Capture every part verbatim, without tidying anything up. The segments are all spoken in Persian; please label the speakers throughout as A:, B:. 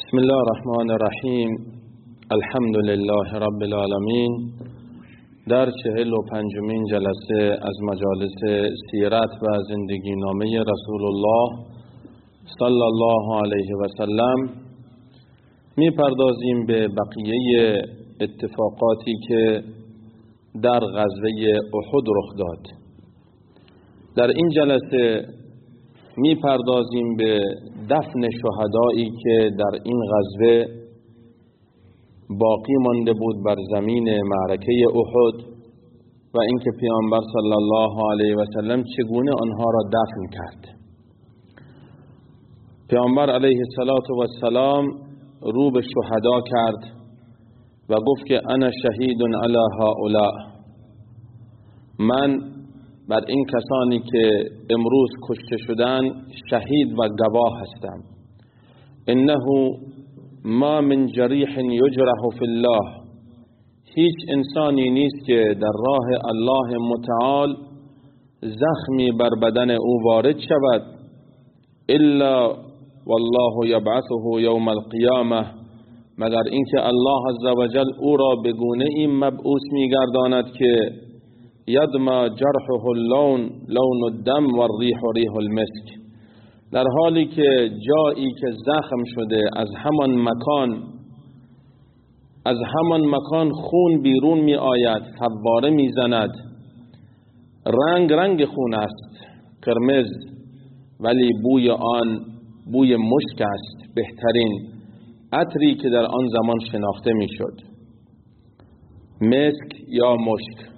A: بسم الله الرحمن الرحیم. الحمد لله رب العالمین. در چهل و پنجمین جلسه از مجالس سیرت و زندگی نامه رسول الله صلی الله علیه و سلم می پردازیم به بقیه اتفاقاتی که در غزوه احد رخ داد. در این جلسه می پردازیم به دفن شهدایی که در این غزوه باقی مانده بود بر زمین معرکه احد و اینکه پیامبر صلی الله علیه و سلم چگونه آنها را دفن کرد. پیامبر علیه السلام رو به شهدا کرد و گفت که انا شهید علی هؤلاء، من بر این کسانی که امروز کشته شدن شهید و گواه هستم. انه ما من جریح یجرح فی الله، هیچ انسانی نیست که در راه الله متعال زخمی بر بدن او وارد شود الا والله یبعثه یوم القیامه، مگر اینکه الله عزوجل او را به گونه این مبعوث میگرداند که یدما جرحه اللون لون الدم و الریح ریح المسک، در حالی که جایی که زخم شده از همان مکان از همان مکان خون بیرون می آید، فواره می زند، رنگ رنگ خون است، قرمز، ولی بوی آن بوی مشک است، بهترین عطری که در آن زمان شناخته می شد، مسک یا مشک.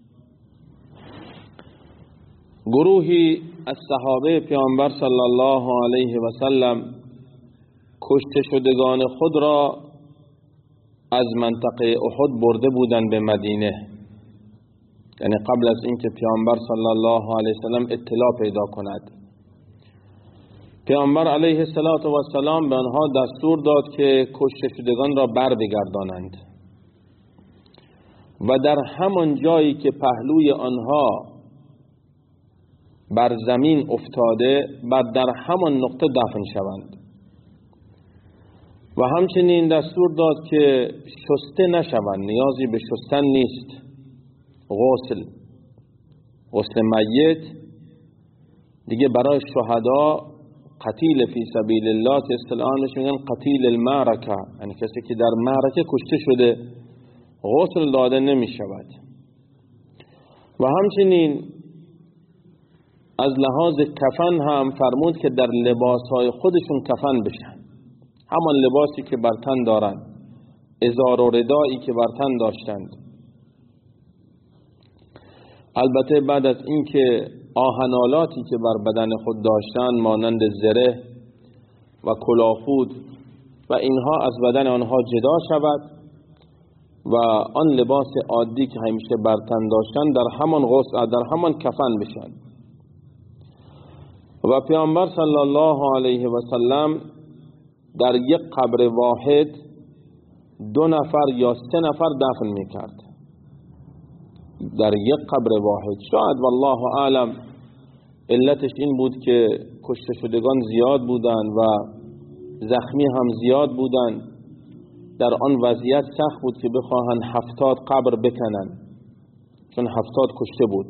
A: گروهی از صحابه پیامبر صلی الله علیه و سلم کشته شدگان خود را از منطقه احد برده بودند به مدینه، یعنی قبل از اینکه پیامبر صلی الله علیه و سلم اطلاع پیدا کند. پیامبر علیه السلام به آنها دستور داد که کشته شدگان را بر بگردانند و در همان جایی که پهلوی آنها بر زمین افتاده بعد در همان نقطه دفن شوند و همچنین دستور داد که شسته نشوند، نیازی به شستن نیست. غسل غسل میت دیگه برای شهدا قتیل فی سبیل الله که اصطلاحاً میگن قتیل المعرکه، یعنی کسی که در معرکه کشته شده غسل داده نمی شود. و همچنین از لحاظ کفن هم فرمود که در لباسهای خودشون کفن بشن، همان لباسی که بر تن دارند، ازار و ردایی که بر تن داشتند. البته بعد از اینکه آهنالاتی که بر بدن خود داشتند مانند زره و کلاهخود و اینها از بدن آنها جدا شود و آن لباس عادی که همیشه بر تن داشتند در همان غسل در همان کفن بشن. و پیامبر صلی الله علیه و سلم در یک قبر واحد دو نفر یا سه نفر دفن میکرد، در یک قبر واحد. شاید والله اعلم علتش این بود که کشته شدگان زیاد بودند و زخمی هم زیاد بودند، در آن وضعیت سخت بود که بخواهند هفتاد قبر بکنن، چون هفتاد کشته بود.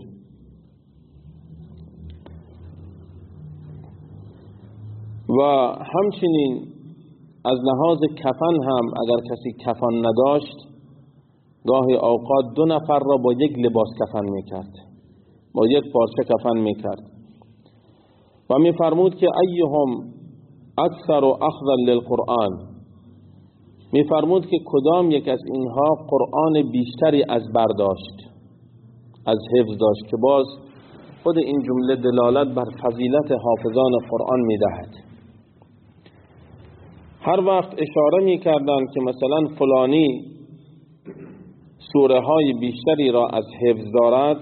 A: و همچنین از لحاظ کفن هم اگر کسی کفن نداشت گاهی اوقات دو نفر را با یک لباس کفن میکرد، با یک پارچه کفن میکرد و میفرمود که ایهم اکثر و اخذا للقرآن، میفرمود که کدام یک از اینها قرآن بیشتری از برداشت، از حفظ داشت، که باز خود این جمله دلالت بر فضیلت حافظان قرآن میدهد. هر وقت اشاره میکردند که مثلا فلانی سوره های بیشتری را از حفظ دارد،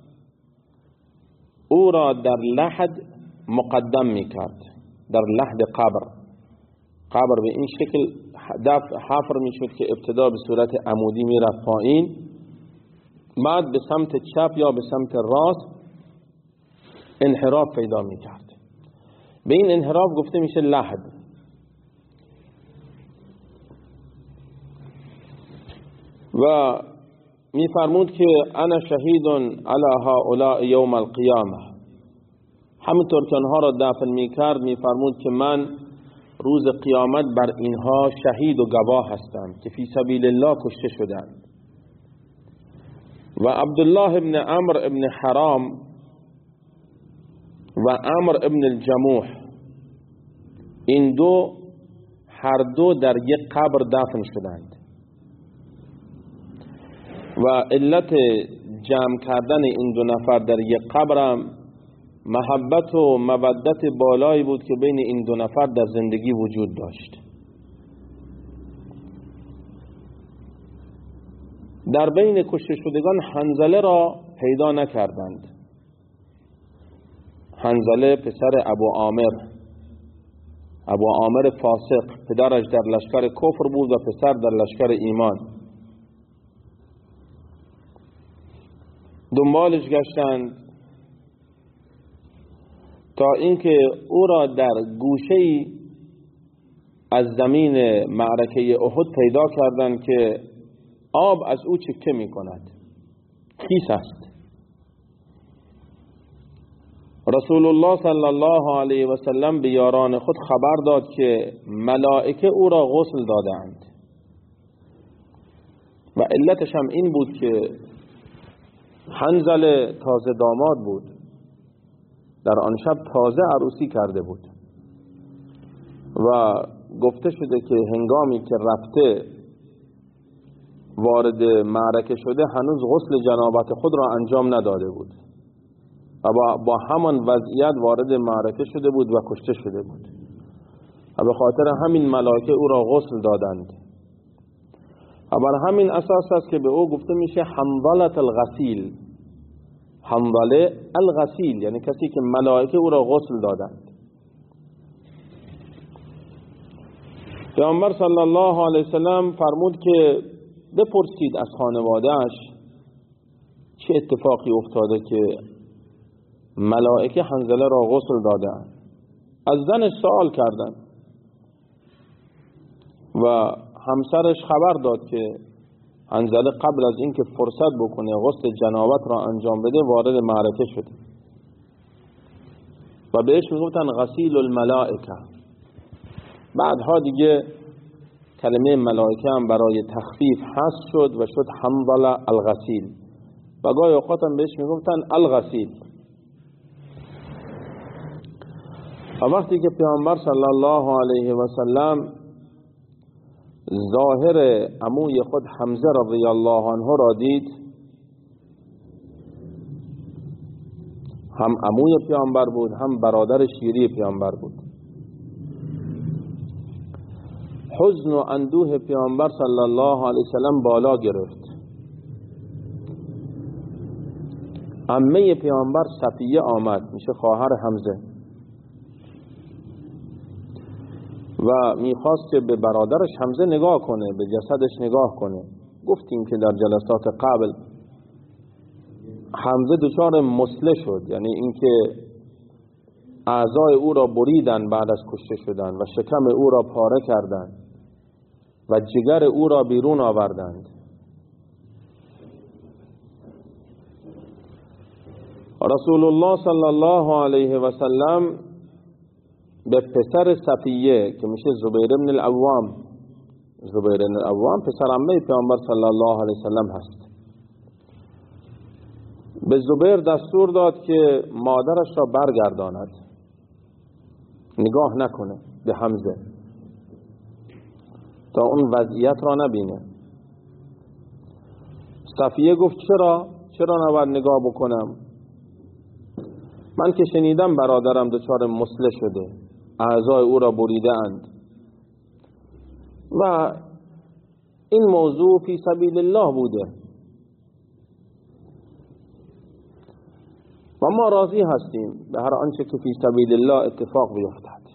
A: او را در لحد مقدم میکرد، در لحد قبر. قبر به این شکل حفر میشد که ابتدا به صورت عمودی میرفت پایین، بعد به سمت چپ یا به سمت راست انحراف پیدا میکرد. به این انحراف گفته میشه لحد. و میفرمود که انا شهید علی هؤلاء یوم القیامه. همونطور که آنها را دفن میکرد میفرمود که من روز قیامت بر اینها شهید و گواه هستم که فی سبیل الله کشته شدند. و عبدالله ابن عمرو ابن حرام و عمرو ابن الجموح، این دو هر دو در یک قبر دفن شدند و علت جمع کردن این دو نفر در یک قبر هم محبت و مودت بالایی بود که بین این دو نفر در زندگی وجود داشت. در بین کشته شدگان حنظله را پیدا نکردند. حنظله پسر ابو عامر، ابو عامر فاسق، پدرش در لشکر کفر بود و پسر در لشکر ایمان. دنبالش گشتند تا اینکه او را در گوشه‌ای از زمین معرکه احد پیدا کردند که آب از او چکه می کند، خیس است. رسول الله صلی الله علیه و سلم به یاران خود خبر داد که ملائکه او را غسل دادند و علتش هم این بود که حنظله تازه داماد بود، در آن شب تازه عروسی کرده بود و گفته شده که هنگامی که رفته وارد معرکه شده هنوز غسل جنابت خود را انجام نداده بود و با, با همان وضعیت وارد معرکه شده بود و کشته شده بود و به خاطر همین ملائکه او را غسل دادند و بر همین اساس است که به او گفته میشه حنظله الغسیل. حنظله الغسیل یعنی کسی که ملائکه او را غسل دادند. پیامبر صلی الله علیه وسلم فرمود که بپرسید از خانواده‌اش چه اتفاقی افتاده که ملائکه حنظله را غسل دادند. از زنش سوال کردند و همسرش خبر داد که حنظله قبل از اینکه فرصت بکنه غسل جنابت را انجام بده وارد معرکه شد و بهش میگفتن غسیل الملائکه. بعدها دیگه کلمه ملائکه هم برای تخفیف حذف شد و شد حنظله الغسیل و گاهی اوقات هم بهش میگفتن الغسیل. و وقتی که پیامبر صلی الله علیه و سلم ظاهر عموی خود حمزه رضی الله عنه را دید، هم عموی پیامبر بود هم برادر شیری پیامبر بود، حزن و اندوه پیامبر صلی الله علیه وسلم بالا گرفت. عمه پیامبر صفیه آمد، میشه خواهر حمزه، و میخواست که به برادرش حمزه نگاه کنه، به جسدش نگاه کنه. گفتیم که در جلسات قبل حمزه دچار مسله شد، یعنی اینکه اعضای او را بریدن بعد از کشته شدن و شکم او را پاره کردند و جگر او را بیرون آوردند. رسول الله صلی الله علیه و سلم به پسر صفیه که میشه زبیر بن العوام، زبیر بن العوام پسر عمه پیامبر صلی الله علیه و سلم هست، به زبیر دستور داد که مادرش را برگرداند، نگاه نکنه به حمزه تا اون وضعیت را نبینه. صفیه گفت چرا؟ چرا نباید نگاه بکنم؟ من که شنیدم برادرم دچار مسله شده، اعضای او را بریده اند و این موضوع فی سبیل الله بوده و ما راضی هستیم به هر آنچه که فی سبیل الله اتفاق بیفتد.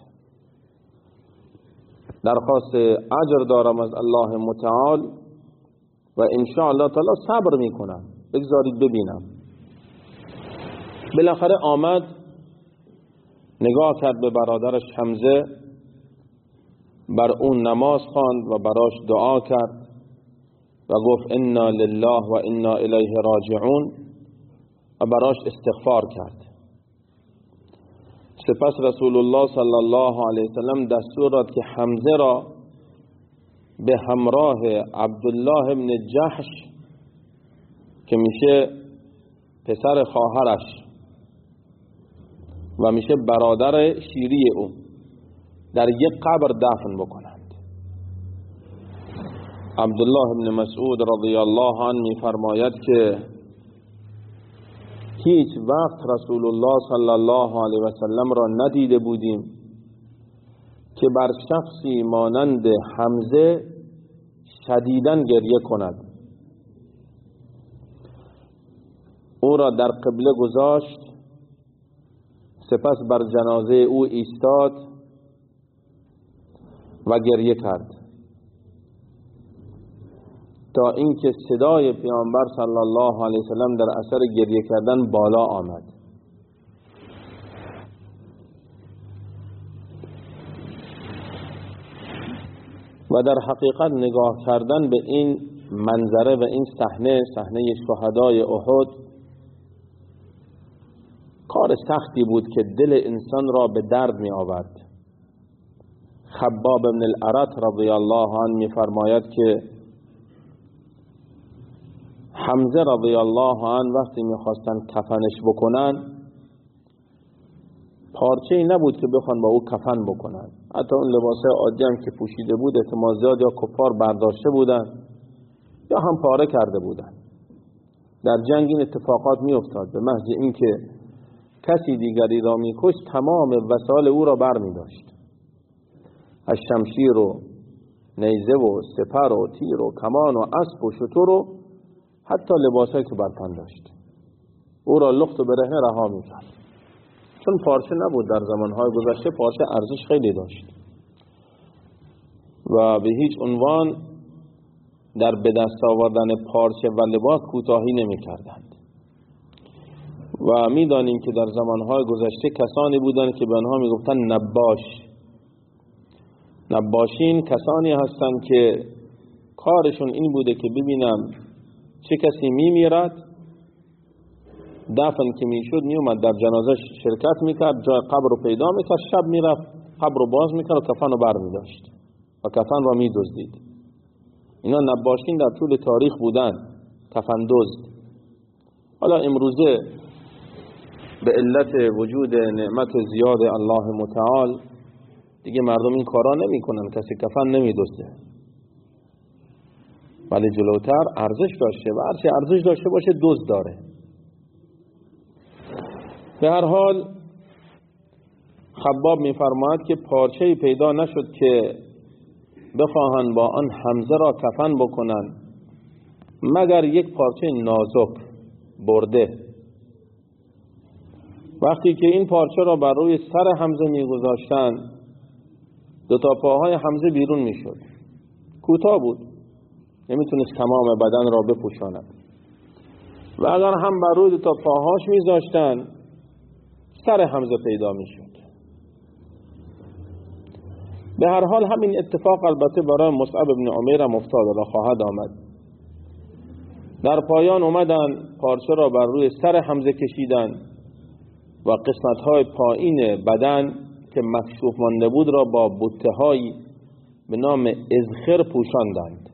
A: درخواست اجر دارم از الله متعال و ان شاء الله تعالی صبر میکنم، بگذارید ببینم. بالاخره آمد، نگاه کرد به برادرش حمزه، بر اون نماز خواند و براش دعا کرد و گفت انا لله و انا الیه راجعون و براش استغفار کرد. سپس رسول الله صلی الله علیه وسلم دستور داد که حمزه را به همراه عبدالله ابن جحش که میشه پسر خواهرش و میشه برادر شیری او در یک قبر دفن بکنند. عبدالله ابن مسعود رضی الله عنه میفرماید که هیچ وقت رسول الله صلی الله علیه و سلم را ندیده بودیم که بر شخصی مانند حمزه شدیداً گریه کند. او را در قبله گذاشت، سپس بر جنازه او ایستاد و گریه کرد تا اینکه صدای پیامبر صلی الله علیه وسلم در اثر گریه کردن بالا آمد. و در حقیقت نگاه کردن به این منظره و این صحنه، صحنه شهدای احد، کار سختی بود که دل انسان را به درد می آورد. خباب بن الارت رضی الله عنه می فرماید که حمزه رضی الله عنه وقتی می خواستن کفنش بکنن، پارچه ای نبود که بخوان با او کفن بکنن. حتی اون لباس عادی هم که پوشیده بود احتمال زیاد یا کفار برداشته بودن یا هم پاره کرده بودن. در جنگ این اتفاقات می افتاد. به محض اینکه کسی دیگری را می کشت تمام وسایل او را بر می داشت، از شمشیر و نیزه و سپر و تیر و کمان و اسب و شتر و حتی لباسایی که بر تن داشت او را لخت و برهنه رها می کرد. چون پارچه نبود در زمانهای گذشته، پارچه ارزش خیلی داشت و به هیچ عنوان در به دست آوردن پارچه و لباس کوتاهی نمی کردند. و می دانیم که در زمانهای گذشته کسانی بودند که به آنها می گفتن نباش. نباشین کسانی هستند که کارشون این بوده که ببینم چه کسی می میرد، دفن که می شد می اومد در جنازه شرکت می کرد، جای قبر رو پیدا می کرد، شب می رفت قبر رو باز می کرد و کفن رو بر می داشت و کفن رو می دزدید. اینا نباشین در طول تاریخ بودن، کفن دزد. حالا امروزه به علت وجود نعمت زیاد الله متعال دیگه مردم این کارا نمی کنن، کسی کفن نمی دزده. ولی جلوتر ارزش داشته و هرچی ارزش داشته باشه دزد داره. به هر حال خباب می‌فرماید که پارچه‌ای پیدا نشد که بخواهند با آن حمزه را کفن بکنند مگر یک پارچه نازک برده. وقتی که این پارچه را بر روی سر حمزه می‌گذاشتند، دو تا پاهای حمزه بیرون می‌شد. کوتاه بود، نمیتونست تمام بدن را بپوشاند. و اگر هم بر روی دو تا پاهاش می‌ذاشتند، سر حمزه پیدا می‌شد. به هر حال همین اتفاق البته برای مصعب بن عمیر هم افتاد و خواهد آمد. در پایان اومدن پارچه را بر روی سر حمزه کشیدن و قسمت‌های پایین بدن که مکشوف مانده بود را با بته‌هایی به نام ازخر پوشاندند.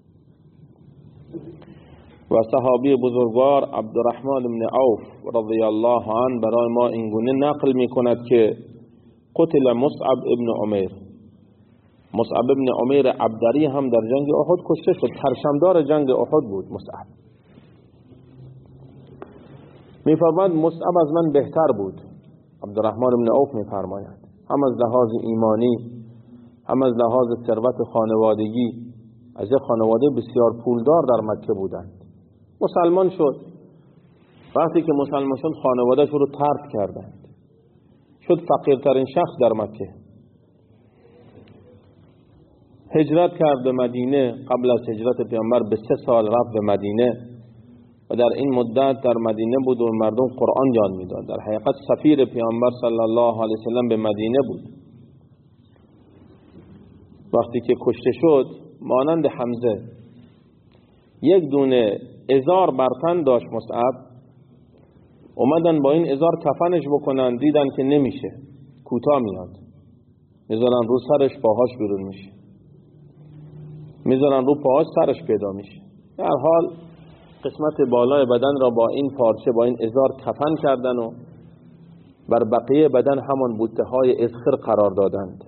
A: و صحابی بزرگوار عبدالرحمن بن عوف رضی الله عنه برای ما اینگونه نقل می کند که قتل مصعب ابن عمیر. مصعب ابن عمیر عبدری هم در جنگ احد کشته شد. پرچمدار جنگ احد بود مصعب. می فرماید مصعب از من بهتر بود. عبدالرحمن بن عوف می فرماید هم از لحاظ ایمانی هم از لحاظ ثروت خانوادگی از یک خانواده بسیار پولدار در مکه بودند. مسلمان شد. وقتی که مسلمان شد خانواده‌اش رو طرد کردند. شد فقیرترین شخص در مکه. هجرت کرد به مدینه. قبل از هجرت پیامبر به سه سال رفت به مدینه و در این مدت در مدینه بود و مردم قرآن یاد میداد. در حقیقت سفیر پیامبر صلی الله علیه وسلم به مدینه بود. وقتی که کشته شد مانند حمزه یک دونه ازار بر تن داشت مصعب، اومدن با این ازار کفنش بکنن، دیدن که نمیشه، کوتاه میاد، میذارن رو سرش، پاهاش بیرون میشه، میذارن رو پاهاش، سرش پیدا میشه. در حال قسمت بالای بدن را با این پارچه، با این ازار کفن کردن و بر بقیه بدن همان بوته های اذخر قرار دادند.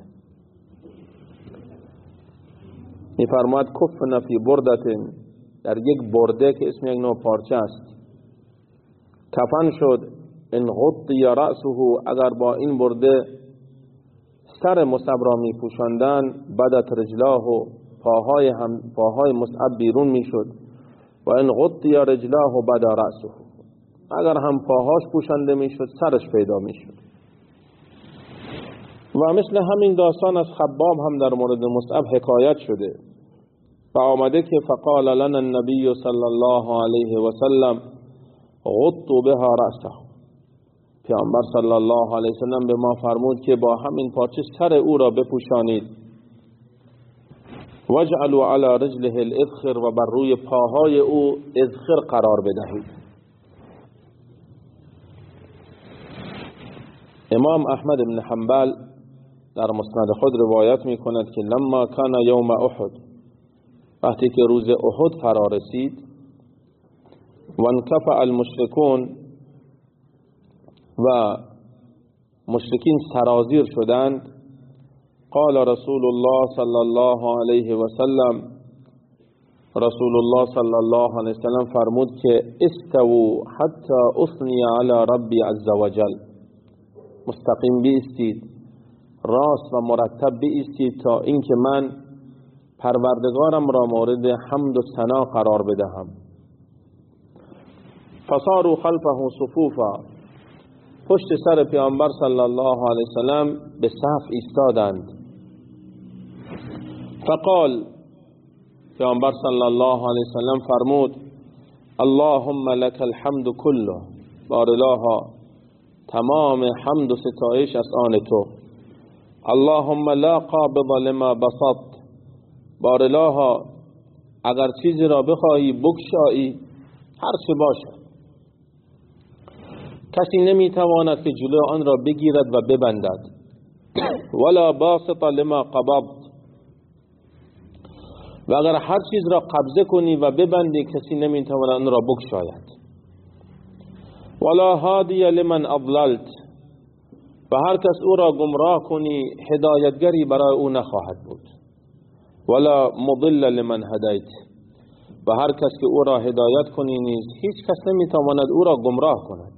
A: میفرماید کفن فی بردت، در یک برده که اسم یک نوع پارچه است کفن شد. ان غطی رأسه، اگر با این برده سر مصعب را می پوشاندن، بدت رجلاه، پاهای هم پاهای مصعب بیرون میشد. و ان غطی رجلاه بدا رأسه، اگر هم پاهاش پوشانده میشد سرش پیدا میشد. و مثل همین داستان از خباب هم در مورد مصعب حکایت شده و آمده که فقال لنا النبی صلی الله علیه و سلم غطوا بها رأسه، پیامبر صلی الله علیه و سلم به ما فرمود که با همین پارچه سر او را بپوشانید. واجعلوا علی رجله الاذخر، و بر روی پاهای او اذخر قرار بدهید. امام احمد بن حنبل در مسند خود روایت می کند که لما کان یوم احد، وقتی که روز احد فرا رسید، و انکفأ المشرکون، و مشرکین سرازیر شدند، قال رسول الله صلی الله علیه و سلم، رسول الله صلی الله علیه و سلم فرمود که استووا حتی اثنی علی ربی عز وجل، مستقیم بیستید، راست و مرتب بیستید تا اینکه من پروردگارم را مورد حمد و ثنا قرار بدهم. فصاروا خلفه صفوفا، پشت سر پیامبر صلی الله علیه وسلم به صف ایستادند. فقال، پیامبر صلی الله علیه وسلم فرمود اللهم لك الحمد كله، بارالله تمام حمد و ستایش از آن تو. اللهم لا قابض لما بسطت، بارالله اگر چیزی را بخواهی بگشایی، هر چه باشد، کسی نمیتواند که جلو آن را بگیرد و ببندد. ولا باسط لما قبضت، و اگر هر چیز را قبضه کنی و ببندی، کسی نمیتواند آن را بگشاید. ولا هادی لمن اضللت، و هر کس او را گمراه کنی، هدایتگری برای او نخواهد بود. ولا مضل لمن هدیت، و هر کس که او را هدایت کنی نیز هیچ کس نمیتواند او را گمراه کند.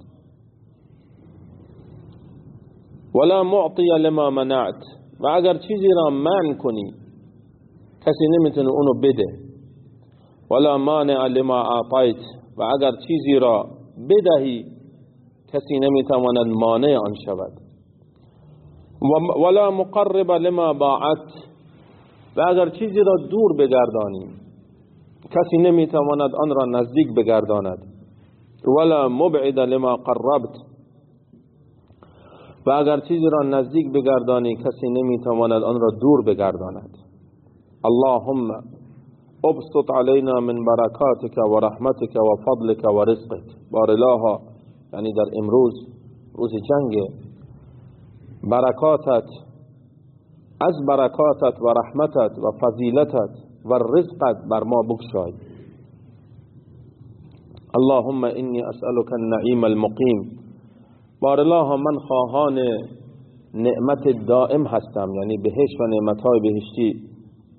A: ولا معطی لما منعت، و اگر چیزی را منع کنی، کسی نمیتونه اونو بده. ولا مانع لما اعطیت، و اگر چیزی را بدهی، کسی نمیتواند مانع آن شود. ولا مقرب لما باعت، و اگر چیزی را دور بگردانی، کسی نمیتواند آن را نزدیک بگرداند. ولا مبعد لما قربت، و اگر چیزی را نزدیک بگردانی، کسی نمیتواند آن را دور بگرداند. اللهم ابسط علينا من برکاتك و رحمتك و فضلك و رزقك، بارالله یعنی در امروز روز جنگ، برکاتت، از برکاتت و رحمتت و فضیلتت و رزقت بر ما بگشای. اللهم انی اسألك النعیم المقیم، بارالله من خواهان نعمت دائم هستم، یعنی بهشت و نعمتهای بهشتی.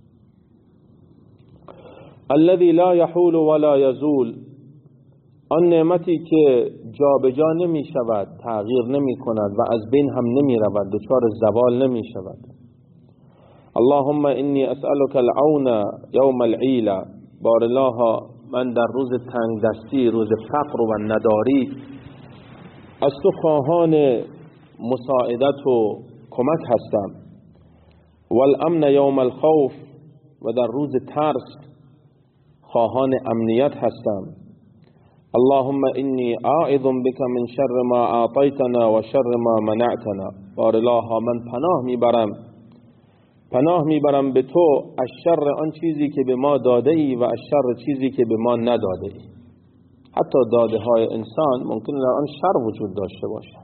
A: الذي لا يحول ولا يزول، آن نعمتی که جابجا نمی شود، تغییر نمی کند و از بین هم نمی رود، دچار زوال نمی شود. اللهم انی اسألك العون یوم العیلة، بارالله من در روز تنگ دستی، روز فقر و نداری، از تو خواهان مساعدت و کمک هستم. والامن یوم الخوف، و در روز ترس خواهان امنیت هستم. اللهم انی اعوذ بك من شر ما اعطیتنا و شر ما منعتنا، بارالله من پناه میبرم پناه میبرم به تو از شر آن چیزی که به ما داده ای و از شر چیزی که به ما نداده ای. حتی داده های انسان ممکن در آن شر وجود داشته باشد.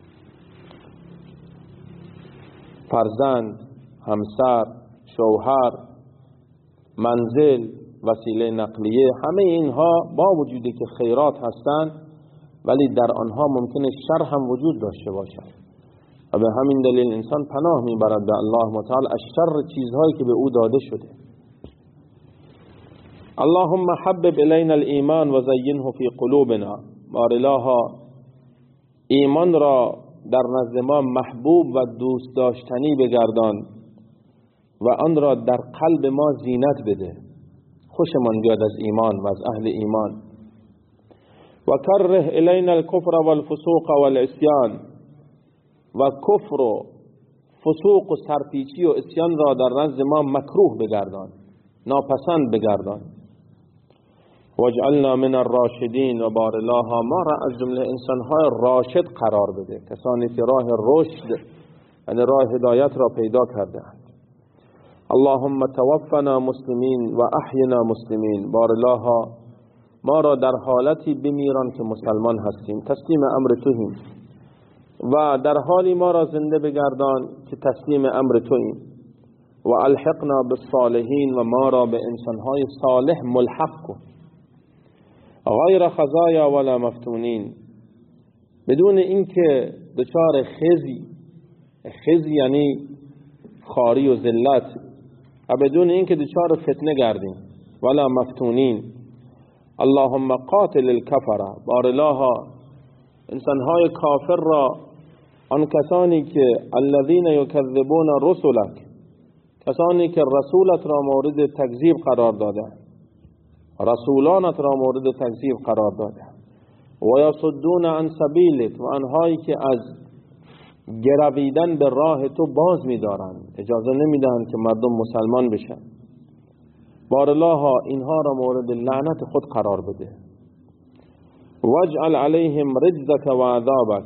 A: فرزند، همسر، شوهر، منزل، وسیله نقلیه، همه اینها با وجودی که خیرات هستند ولی در آنها ممکنه شر هم وجود داشته باشد و به همین دلیل انسان پناه میبرد به الله متعال از شر چیزهایی که به او داده شده. اللهم حبب الینا الایمان و زینه فی قلوبنا. بار الها ایمان را در نزد ما محبوب و دوست داشتنی بگردان و آن را در قلب ما زینت بده، خوشمان بیاد از ایمان و از اهل ایمان. و کره الینا الکفر والفسوق والعصیان. و کفر و فسوق و سرپیچی و عصیان را در نزد ما مکروه بگردان، ناپسند بگردان. واجعلنا من الراشدین. و بار الله ما را از جمله انسانهای راشد قرار بده، کسانی که راه رشد یعنی راه هدایت را پیدا کردند. اللهم توفنا مسلمین و احینا مسلمین. بار الله ما را در حالتی بمیران که مسلمان هستیم، تسلیم امر توییم، و در حالی ما را زنده بگردان که تسلیم امر توییم. و الحقنا بالصالحین. و ما را به انسانهای صالح ملحق کن، غیر خزایا ولا مفتونین، بدون اینکه دچار خزی، خزی یعنی خاری و ذلت، و بدون اینکه دچار فتنه گردیم، ولا مفتونین. اللهم قاتل الکفره. بار الله انسانهای کافر را، آن کسانی که الذین یکذبون رسلک، کسانی که رسولت را مورد تکذیب قرار داده، رسولانت را مورد تکذیب قرار داده، و یصدون عن سبیلک، و آنهایی که از گرویدن به راه تو باز می‌دارند، اجازه نمیدهند که مردم مسلمان بشن. بار الله اینها را مورد لعنت خود قرار بده. واجعل علیهم رجزک و عذابک.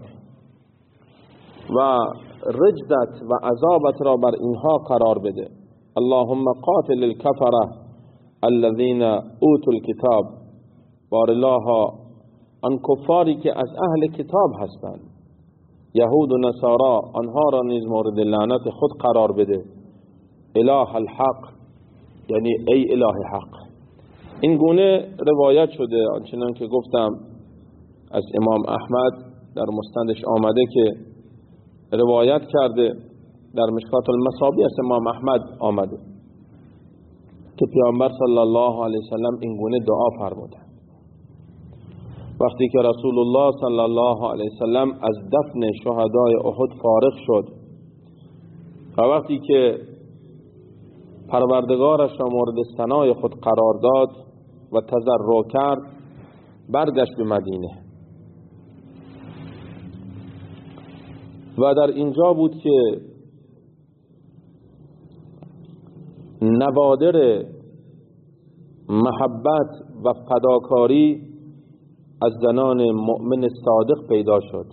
A: و رجزت و عذابت را بر اینها قرار بده. اللهم قاتل الکفره الذین اوتوا الکتاب. بار الله آن کفاری که از اهل کتاب هستند، یهود و نصارا، آنها را نیز مورد لعنت خود قرار بده. اله الحق یعنی ای اله حق. این گونه روایت شده، آنچنان که گفتم از امام احمد در مستندش آمده که روایت کرده، در مشکات المصابیح از امام احمد آمده که پیامبر صلی الله علیه وسلم این گونه دعا فرموده. وقتی که رسول الله صلی الله علیه وسلم از دفن شهدای احد فارغ شد و وقتی که پروردگارش را مورد ثنای خود قرار داد و تضرع کرد، برگشت به مدینه و در اینجا بود که نوادر محبت و فداکاری از زنان مؤمن صادق پیدا شد،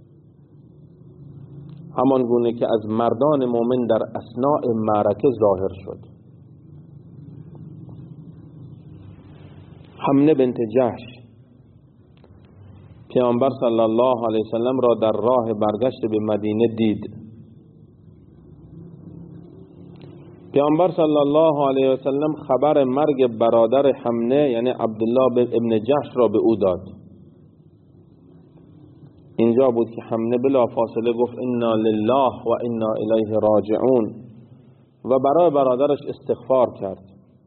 A: همان گونه که از مردان مؤمن در اثناء معرکه ظاهر شد. حمنه بنت جحش پیامبر صلی الله علیه وسلم را در راه برگشت به مدینه دید. پیامبر صلی الله علیه وسلم خبر مرگ برادر حمنه یعنی عبدالله ابن جحش را به او داد. اینجا بود که حمنه بلا فاصله گفت انا لله و انا الیه راجعون و برای برادرش استغفار کرد.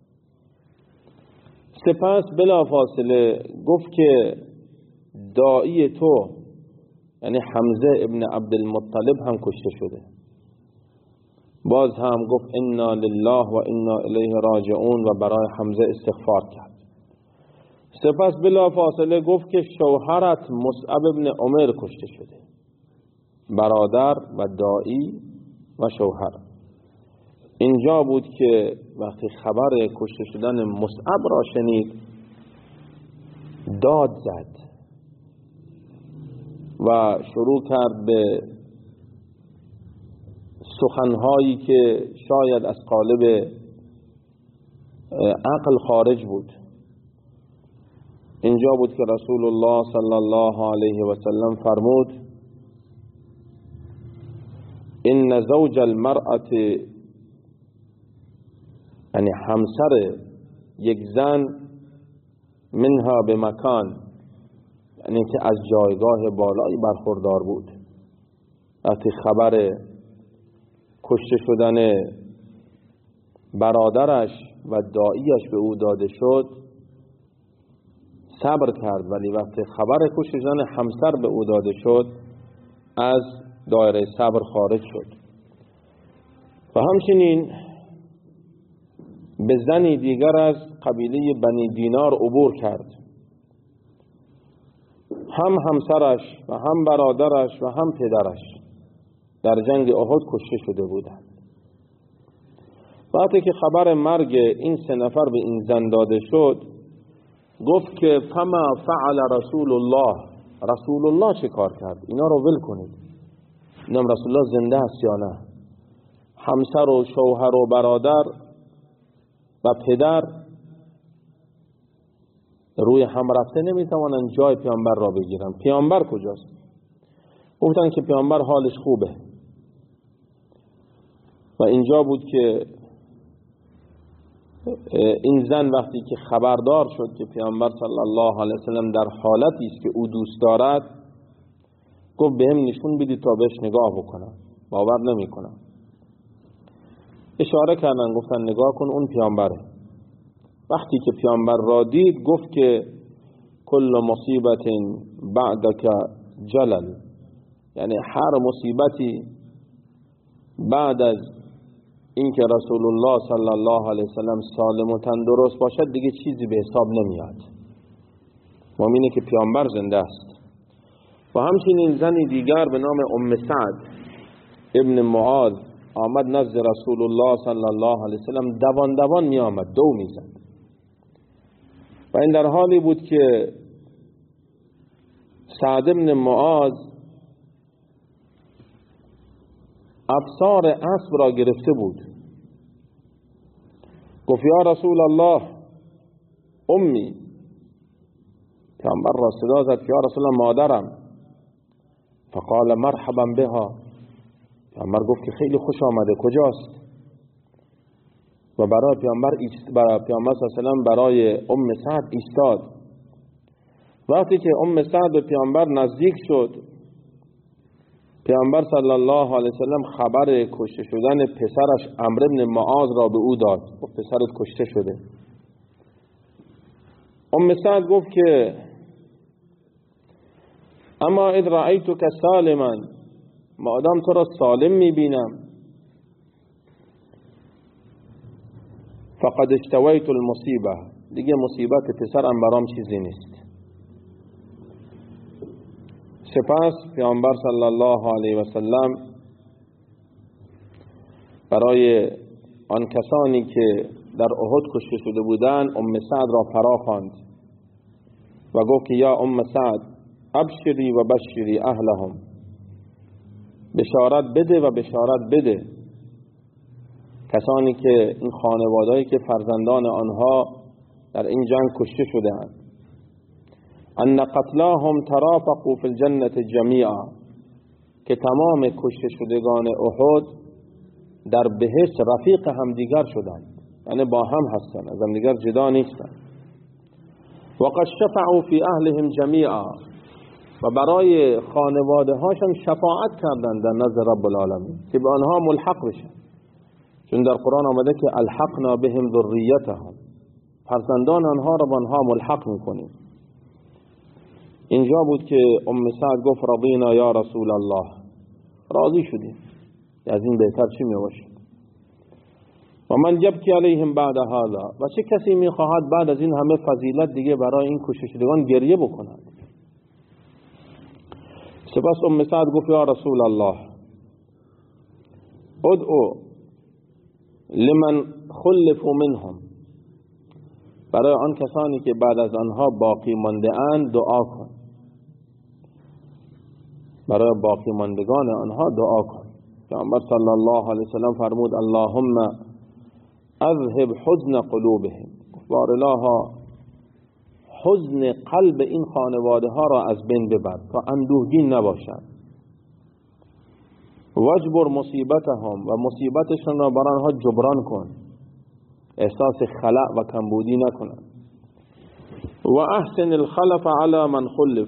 A: سپس بلا فاصله گفت که داعی تو یعنی حمزه ابن عبدالمطلب هم کشته شده. باز هم گفت انا لله و انا الیه راجعون و برای حمزه استغفار کرد. سپس بلا فاصله گفت که شوهرت مصعب ابن عمر کشته شده، برادر و داعی و شوهر. اینجا بود که وقتی خبر کشته شدن مصعب را شنید داد زد و شروع کرد به سخنهایی که شاید از قالب عقل خارج بود. اینجا بود که رسول الله صلی الله علیه و سلم فرمود ان زوج المرأة، یعنی همسر یک زن، منها به مکان، یعنی که از جایگاه بالایی برخوردار بود. وقتی خبر کشته شدن برادرش و داییش به او داده شد صبر کرد، ولی وقتی خبر کشته شدن همسر به او داده شد از دایره صبر خارج شد. و همچنین به زنی دیگر از قبیله بنی دینار عبور کرد. هم همسرش و هم برادرش و هم پدرش در جنگ احد کشته شده بودند. وقتی که خبر مرگ این سه نفر به این زن داده شد گفت که فما فعل رسول الله، رسول الله چه کار کرد؟ اینا رو ول کنید، اینم رسول الله زنده است یا نه؟ همسر و شوهر و برادر و پدر روی هم رفته نمیتوانند جای پیامبر را بگیرن. پیامبر کجاست؟ گفتن که پیامبر حالش خوبه. و اینجا بود که این زن وقتی که خبردار شد که پیامبر صلی الله علیه وسلم در حالتی است که او دوست دارد، گفت بهم نشون بدید تا بهش نگاه بکنم. باور نمیکنم. اشاره کردن، گفتن نگاه کن اون پیامبره. وقتی که پیامبر را دید گفت که کل مصیبت بعدک جلل، یعنی هر مصیبتی بعد از اینکه رسول الله صلی الله علیه وسلم سالم و تندرست باشد دیگه چیزی به حساب نمیاد. مؤمنه که پیامبر زنده است. و همچنین زنی دیگر به نام ام سعد ابن معاذ آمد نزد رسول الله صلی الله علیه وسلم، دوان دوان می آمد، دو می زد. و این در حالی بود که سعد ابن معاذ ابصار اسب را گرفته بود. گفت یا رسول الله امی، پیامبر را صدا زد یا رسول الله مادرم. فقال مرحبا بها، پیامبر گفت که خیلی خوش آمده، کجاست؟ و برای پیامبر برای پیامبر صلی الله علیه و سلم برای ام سعد ایستاد. وقتی که ام سعد به پیامبر نزدیک شد، پیامبر صلی الله علیه و سلم خبر کشته شدن پسرش عمرو بن معاذ را به او داد. گفت پسرت کشته شده. ام سعد گفت که اما اذ رأیتک سالما، مادام تو را سالم میبینم، فقد اشتویت المصیبه، دیگه مصیبت پسرم برام چیزی نیست. سپس پیامبر صلی الله علیه و سلم برای آن کسانی که در احد کشته شده بودند ام سعد را فرا خواند و گفت که یا ام سعد ابشری و بشری اهلهم، بشارت بده و بشارت بده کسانی که این خانوادهایی که فرزندان آنها در این جنگ کشته شده اند، ان قتلاهم ترافقوا فی الجنة جمیعا، که تمام کشته شدگان احد در بهشت رفیق همدیگر شدند، یعنی با هم هستند، از همدیگر جدا نیستند. و قد شفعوا فی اهلهم جمیعا، و برای خانواده هاشون شفاعت کردند در نزد رب العالمین که به آنها ملحق بشن، چون در قرآن آمده که الحقنا بهم ذریتهم، فرزندان آنها را به آنها ملحق میکنیم. اینجا بود که ام سعد گفت رضینا یا رسول الله، راضی شدیم، از این بهتر چی میباشه؟ و من یبکی علیهم بعد هذا، و چه کسی میخواهد بعد از این همه فضیلت دیگه برای این کشته شدگان گریه بکند؟ سپس ام سعد گفت یا رسول الله ادعو لمن خلفوا منهم، برای آن کسانی که بعد از آنها باقی مانده اند دعا کن، برای باقی ماندگان آنها دعا کن. پیامبر صلی الله علیه وسلم فرمود اللهم اذهب حزن قلوبهم، بار الها حزن قلب این خانواده ها را از بین ببر تا اندوهگین نباشند. واجبر مصیبتهم، و مصیبتشون را بر آنها جبران کن، احساس خلأ و کمبودی نکنند. و احسن الخلف على من خلف،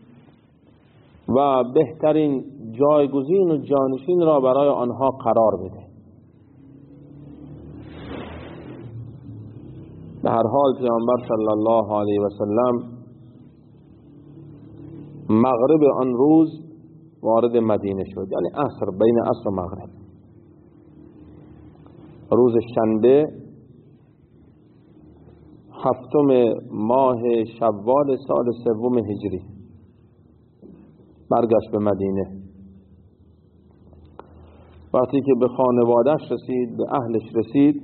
A: و بهترین جایگزین و جانشین را برای آنها قرار بده. به هر حال پیامبر صلی الله علیه و سلم مغرب آن روز وارد مدینه شد، یعنی عصر، بین عصر و مغرب، روز شنبه هفتم ماه شوال سال سوم هجری برگشت به مدینه. وقتی که به خانواده‌اش رسید، به اهلش رسید،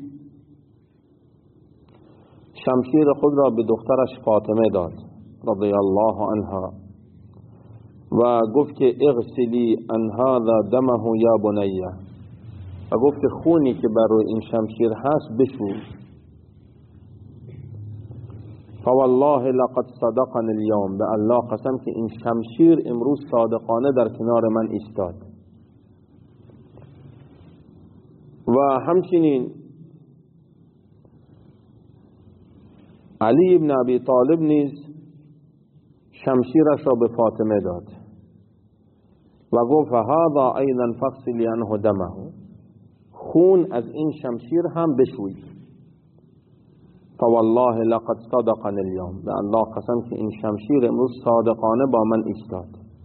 A: شمشیر خود را به دخترش فاطمه داد رضی الله عنها و گفت که اغسلی ان هذا دمه یا بنیه، و گفت که خونی که بر روی این شمشیر هست بشو. فوالله لقد صدقني اليوم، به الله قسم که این شمشیر امروز صادقانه در کنار من ایستاد. و همچنین علی ابن ابی طالب نیز شمشیرش را به فاطمه داد و گفت هذا ایضا فغسلی عنه دمه، خون از این شمشیر هم بشوی. فوالله لقد صدقني اليوم، به الله قسم که این شمشیر امروز صادقانه با من ایستاد.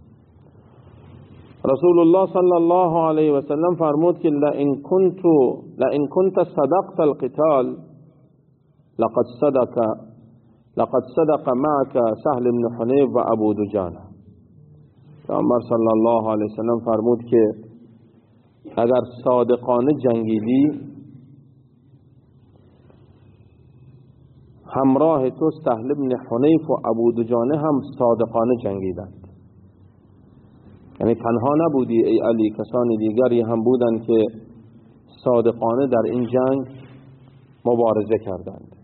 A: رسول الله صلی الله علیه و سلم فرمود که لئن كنت لئن كنت صدقت القتال لقد صدق لقد صدق معك سهل بن حنیف و ابو دجانه. پیامبر صلی الله علیه و سلم فرمود که اگر صادقانه جنگیدی، همراه تو سهل بن حنیف و ابو دجانه هم صادقانه جنگیدند. یعنی تنها نبودی ای علی، کسان دیگری هم بودند که صادقانه در این جنگ مبارزه کردند.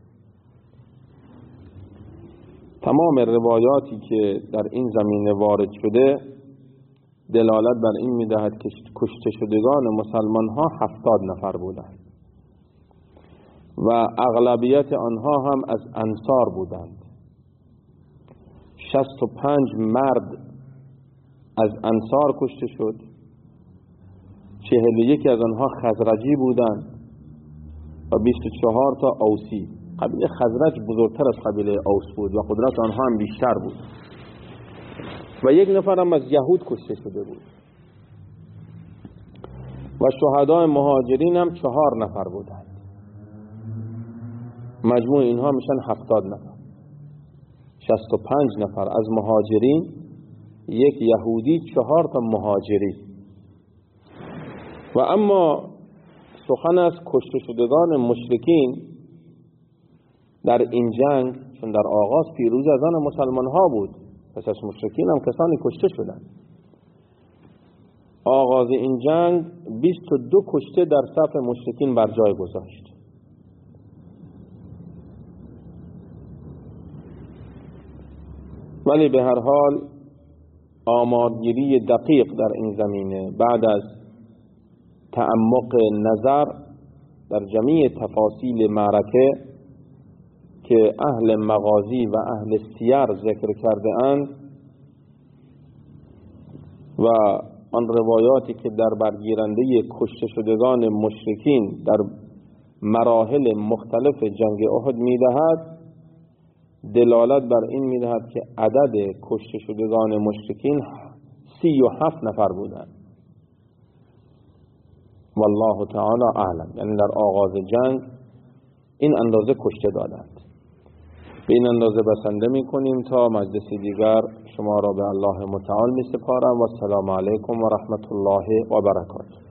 A: تمام روایاتی که در این زمینه وارد شده دلالت بر این می‌دهد که کشته شدگان مسلمان ها هفتاد نفر بودند و اغلبیت آنها هم از انصار بودند. شصت و پنج مرد از انصار کشته شد، چهل و یک از آنها خزرجی بودند و بیست و چهار تا اوسی. قبیله خزرج بزرگتر از قبیله اوس بود و قدرت آنها هم بیشتر بود و یک نفر هم از یهود کشته شده بود و شهدای مهاجرین هم چهار نفر بودند. مجموع اینها میشن هفتاد نفر. شصت و پنج نفر از مهاجرین، یک یهودی، چهار تا مهاجری. و اما سخن از کشته شدگان مشرکین در این جنگ، چون در آغاز پیروزی از آن مسلمان ها بود، پس از مشرکین هم کسانی کشته شدند. آغاز این جنگ بیست و دو کشته در صف مشرکین بر جای گذاشت. ولی به هر حال آمارگیری دقیق در این زمینه بعد از تعمق نظر در جمیع تفاصیل معرکه که اهل مغازی و اهل سیر ذکر کرده اند و آن روایاتی که در برگیرنده کشته شدگان مشرکین در مراحل مختلف جنگ احد می‌دهد، دلالت بر این می‌دهد که عدد کشته شدگان مشرکین سی و هفت نفر بودند. والله تعالی اعلم، یعنی در آغاز جنگ این اندازه کشته دادند. به این اندازه بسنده می‌کنیم تا مجلس دیگر شما را به الله متعال می‌سپارم و السلام علیکم و رحمت الله و برکاته.